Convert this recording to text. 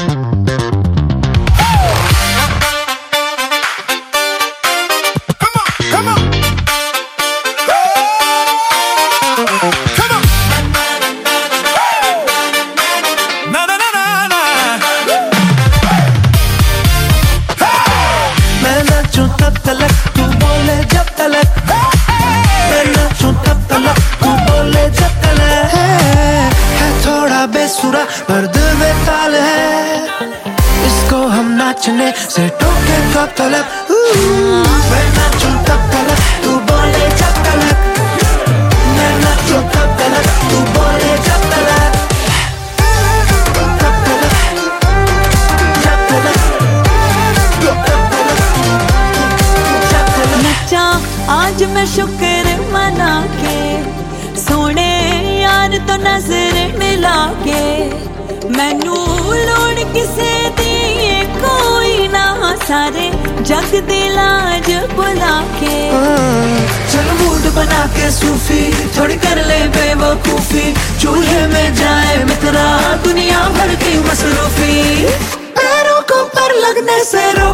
बेसुरा पर दिल में ताल है, इसको हम नाचने से टोके कब तलक। मैं नाचूं तब तलक तू बोले जब तलक, मैं नाचूं तब तलक तू बोले जब तलक, तब तलक जब तलक तब तलक जब तलक। नचा आज मैं शुक्र मना के, सोने यार तो नजर मिला के, मैनू लोड़ किसे दी कोई ना, सारे जग दी लाज बुला के। चल मूड बना के सूफी, थोड़ी कर ले बेवकूफी, चूल्हे में जाए मित्रा दुनिया भर की मसरूफी, पैरों को पर लगने से